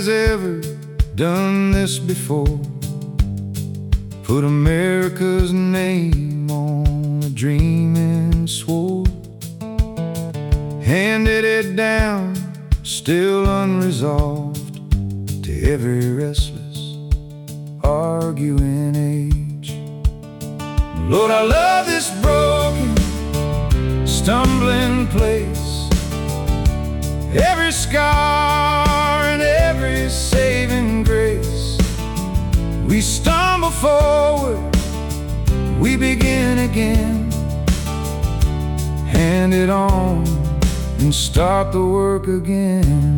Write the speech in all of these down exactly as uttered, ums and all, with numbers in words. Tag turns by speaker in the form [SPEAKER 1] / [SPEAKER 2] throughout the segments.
[SPEAKER 1] has ever done this before. Put America's name on a dream and swore. Handed it down, still unresolved, to every restless, arguing age. Lord, I love this broken, stumbling place, every scar and every saving grace. We stumble forward, we begin again. Hand it on and start the work again.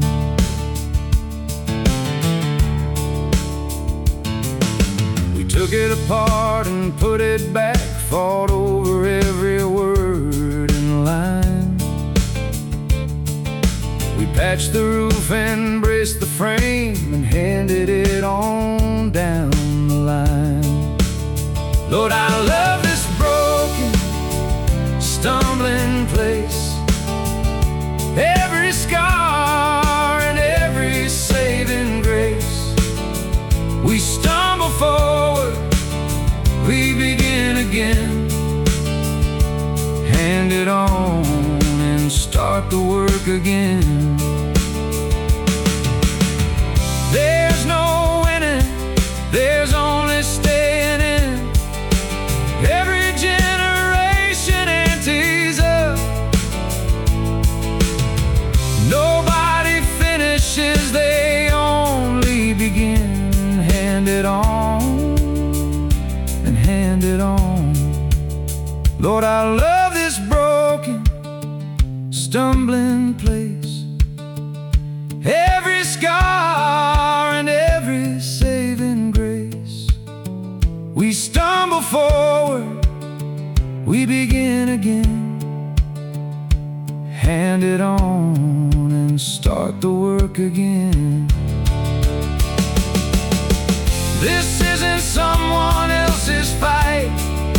[SPEAKER 1] We took it apart and put it back, fought over every word and line. We patched the roof and braced the frame and handed it on down the line. Lord, I love this broken, stumbling place, every scar and every saving grace. We stumble forward, we begin again. Hand it on and start the work again. There's no winning, there's only staying in. Every generation antes up. Nobody finishes, they only begin. Hand it on and hand it on. Lord, I love this broken, stumbling place, every scar and every saving grace. We stumble forward, we begin again. Hand it on and start the work again. This isn't someone else's fight.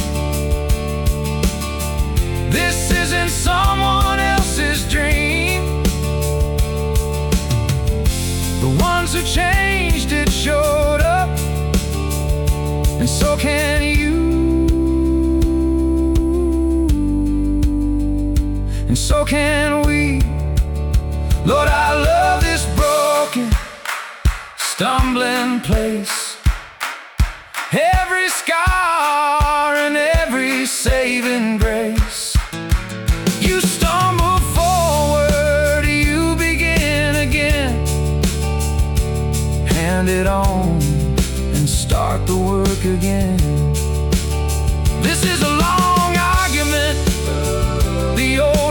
[SPEAKER 1] This isn't someone else's dream. The ones who changed it showed up, and so can you, and so can we. Lord, I love this broken, stumbling place, every scar and every saving grace. You stumble forward, you begin again. Hand it on and start the work again. This is a long argument, the old